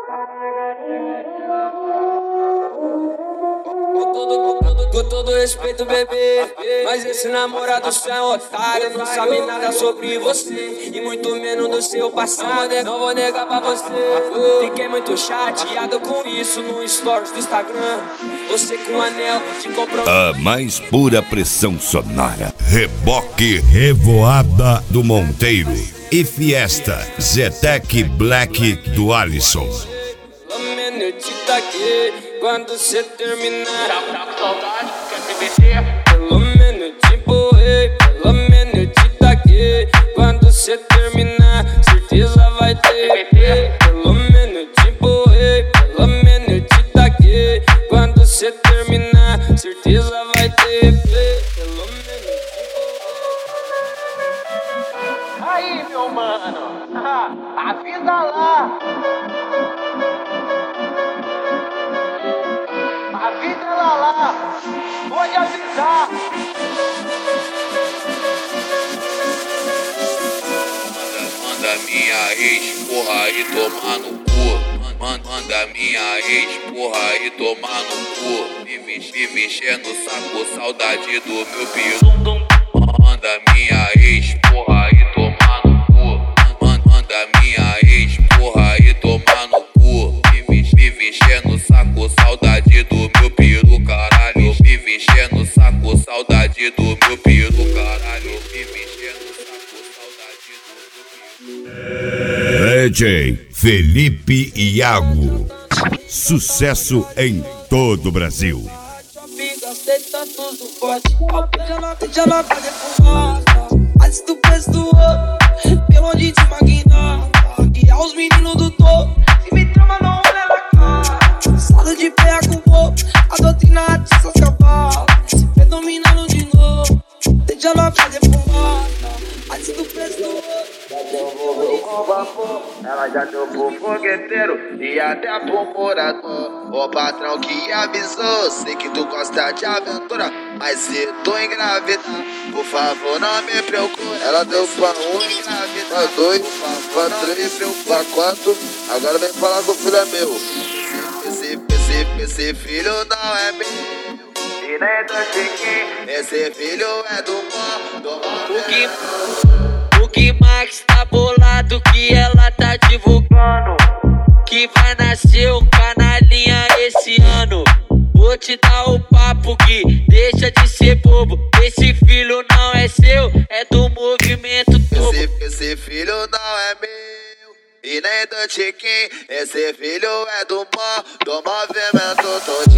Com todo respeito, bebê, mas esse namorado seu é otário. Não sabe nada sobre você e muito menos do seu passado. Não vou negar pra você. Fiquei muito chateado com isso no stories do Instagram. Você com um anel de compromisso. A mais pura pressão sonora. Reboque Revoada do Monteiro e Fiesta Zetec Black do Alisson. Eu te taquei quando cê terminar. Tá com saudade, quer se meter? Pelo menos eu te empurrei, pelo menos eu te taquei. Quando cê terminar, certeza vai ter. Pelo menos eu te empurrei, pelo menos eu te taquei. Quando cê terminar, certeza vai ter. Pelo menos eu te empurrei. Aí, meu mano, avisa lá. Avisa ela lá, pode avisar. Manda minha ex, porra, e tomar no cu. Manda minha ex, porra, e tomar no cu. Me enchendo o saco, saudade do meu piru. Manda minha ex, porra, e tomar no cu. Manda minha ex, porra, e tomar no cu. Me enchendo o saco, saudade do meu peru, caralho. Me enchendo o saco, saudade do meu peru, caralho. Me enchendo o saco, saudade do meu peru. DJ Felipe Iago. Sucesso em todo o Brasil. Gastei tanto do pote, já não fazer fumaça. Antes do preço do outro, pelo onde te magnata. E aos meninos do topo, se me trama não olha na cara. Salo de pé com o povo, a doutrina atiça os cavalos. Se predominando de novo, já não fazer fumaça. Antes do preço do outro. Ela já deu pro fogueteiro e até pro morador. O patrão que avisou, sei que tu gosta de aventura, mas se tu engravidar, por favor não me preocupe. Ela deu pra um engravidar, pra dois, pra três, pra quatro. Agora vem falar que o filho é meu. Esse filho não é meu e nem do Chiquinho. Esse filho é do pó. O que Max tá bolado que ela tá divulgando que vai nascer um canalinha esse ano. Vou te dar o papo que deixa de ser bobo. Esse filho não é seu, é do movimento todo. Esse filho não é meu e nem do Chiquinho. Esse filho é do movimento todo.